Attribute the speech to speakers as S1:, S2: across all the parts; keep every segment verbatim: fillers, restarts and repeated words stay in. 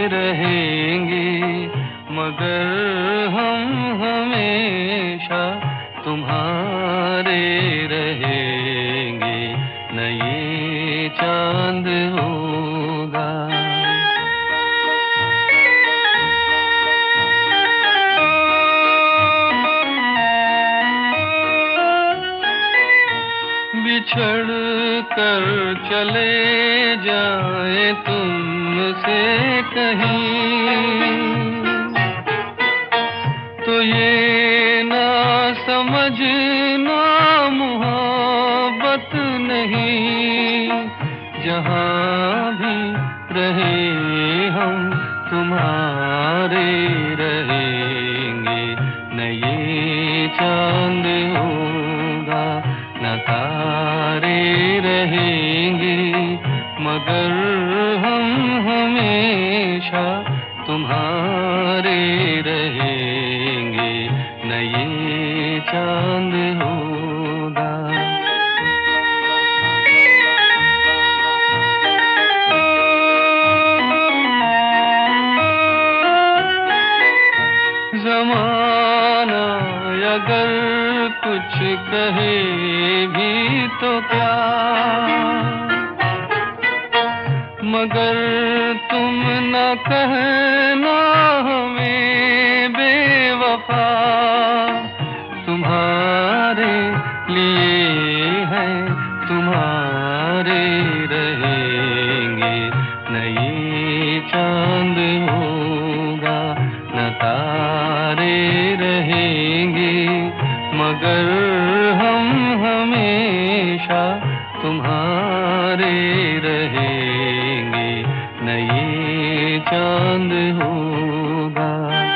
S1: रहेंगे, मगर हम हमेशा तुम्हारे रहेंगे, न ये चांद होगा। बिछड़ कर चले जाए तुमसे कहीं, तो ये ना समझना मोहब्बत नहीं। जहाँ भी रहे हम तुम्हारे रहेंगे, न ये चांद होगा, न तारे रहेंगे, मगर हम हमेशा तुम्हारे रहेंगे, न ये चांद होगा। ज़माना अगर कुछ कहे भी तो क्या, मगर तुम न कहना हमें बेवफा। तुम्हारे लिए है तुम्हारे रहेंगे, न ये चांद होगा, न तारे रहेंगे, मगर हम हमेशा तुम्हारे रहेंगे, न ये चांद होगा।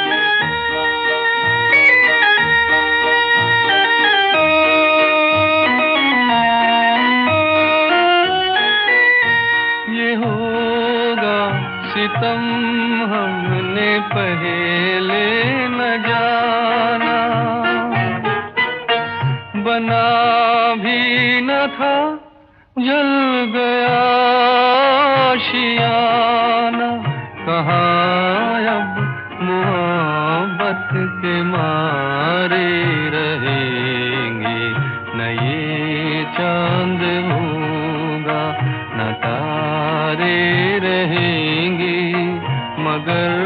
S1: ये होगा सितम हमने पहले न जाना, बना भी न था जल गया आशियाना। कहाँ अब मोहब्बत के मारे रहेंगे, न ये चांद होगा, न तारे रहेंगे, मगर